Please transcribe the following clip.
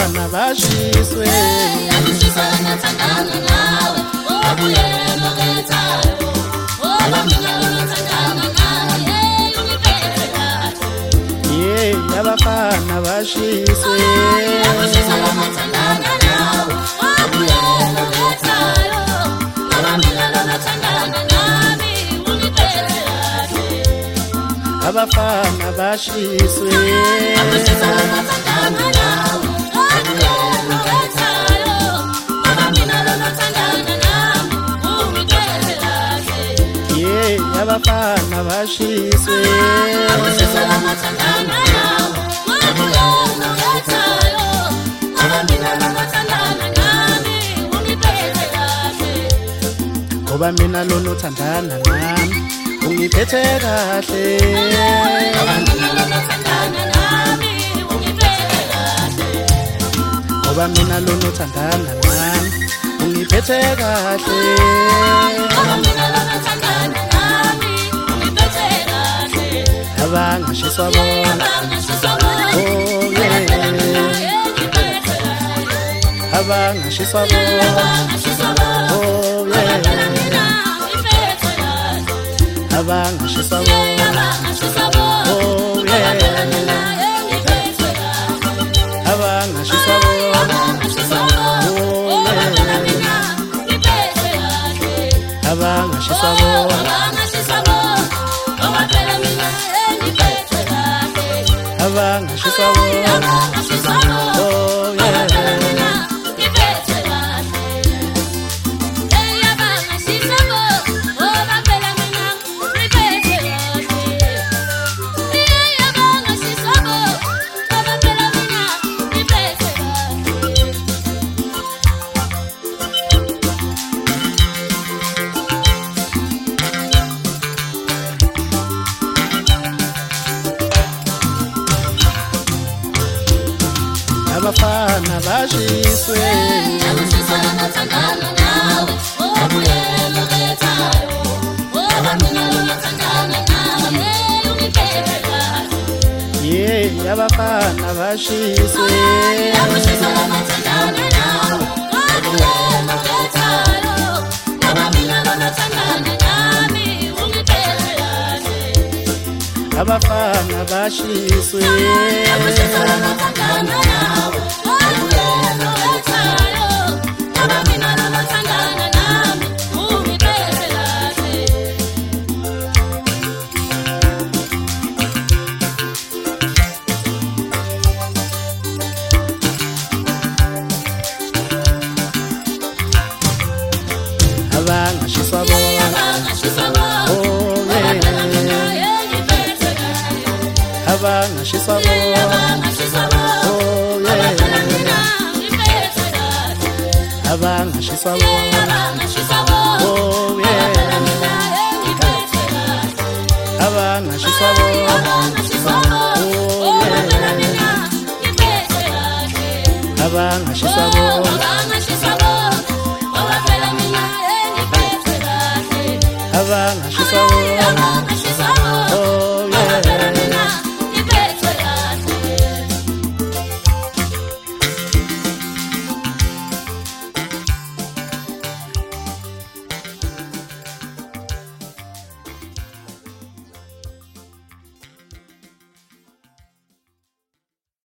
abafana bashiswe Thandana nawe obuye nokethayo oba mina thandana nawe ungiphethe kahle abafana bashiswe thandana nawe obuye nokethayo oba mina thandana nami ungiphethe kahle abafana bashiswe thandana nawe obuye nokethayo oba mina thandana nami ungiphethe kahle abafana bashiswe thandana nawe obuye nokethayo oba mina thandana nami ungiphethe kahle ngoba mina lona uthandana nami ungiphethe kahle oba mina thandana nami ungiphethe kahle ngoba mina lona uthandana nami ungiphethe kahle oba mina thandana nami ungiphethe kahle abangashiswa bona abangashiswa bona abangashiswa bona abangashiswa bona abangashiswa bona abangashiswa bona abafana bashiswe thandana nawe obuye nokethayo oba mina thandana nawe ungiphethe kahle abafana bashiswe thandana nawe obuye nokethayo oba mina thandana nami ungiphethe kahle abafana bashiswe thandana nawe obuye nokethayo oba mina thandana nami ungiphethe kahle abangashiswa bona abangashiswa bona abangashiswa bona abangashiswa bona abangashiswa bona abangashiswa bona